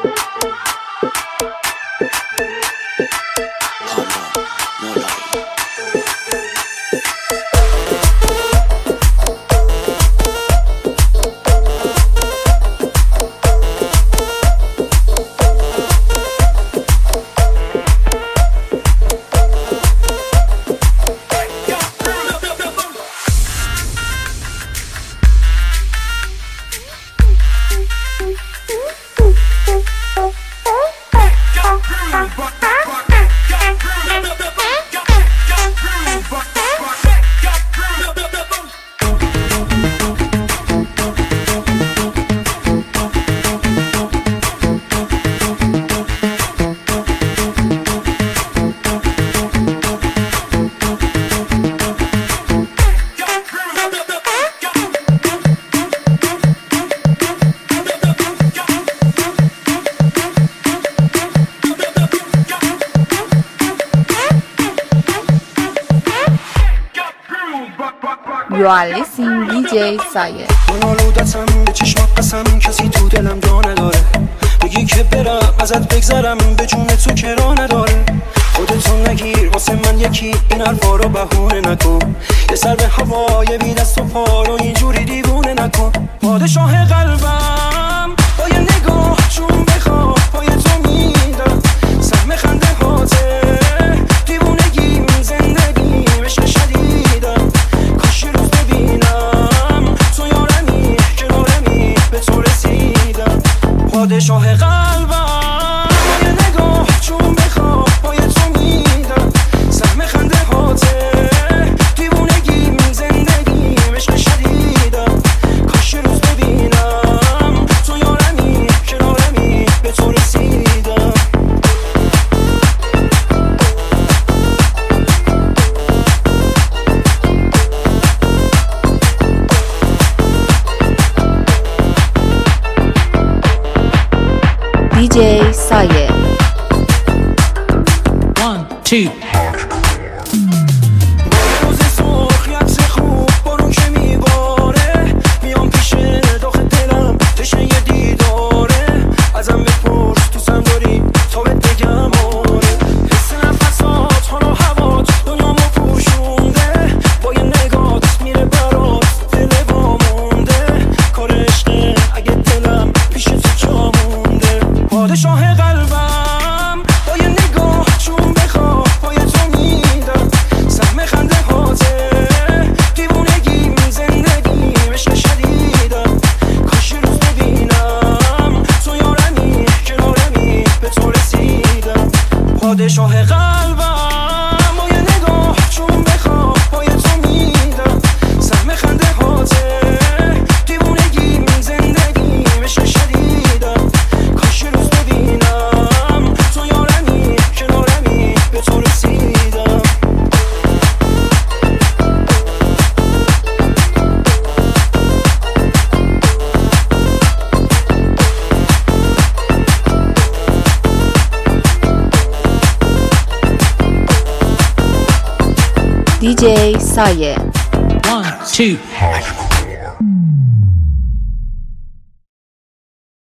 You are listening DJ Sayer. من آلودتم به چشمات قسم کسی تو دلم جا نداره. بگی که برم ازت بگذرم به جون تو کرا نداره. خودتو نگیر واسه من یکی این حرفا رو بهونه نکن. یه سر به هوای بی دست و پا رو اینجوری دیوونه نکن. پادشاه قلبم با یه نگاه چون بخواه پای تو میدم سهم خنده هاته دیوونگیم زندگیم عشق شدیدم. کاش یه روز ببینم تو یارمی کنارمی به تو رسیدم. پادشاه قلبم با یه نگاه چون بخواه پای تو میدم سهم خنده هاته دیوونگیم زندگیم عشق شدیدم. کاش یه روز ببینم تو یارمی کنارمی به تو رسیدم. DJ Sayer. 1, 2 روز سرخیت خوب بارون که میباره میام پیش داخل دلم تشنه یه دیداره. ازم بپرس دوستم داری تا بهت بگم آره. حس نفسات حالا هوات دنیامو پوشونده. با یه نگات میره برات دل وامونده. کار عشقه اگه دلم پیش تو جا مونده. پادشاه قلبم با یه نگاه چون بخواه پای تو میدم سهم خنده هاته دیوونگیم زندگیم عشق شدیدم. کاش یه روز ببینم تو یارمی کنارمی به تو رسیدم. پادشاه قلبم با یه نگاه چون بخواه پای تو میدم سهم خنده هاته دیوونگیم زندگیم عشق شدیدم. کاش یه روز ببینم تو یارمی کنارمی به تو رسیدم. DJ Sayer. 1, 2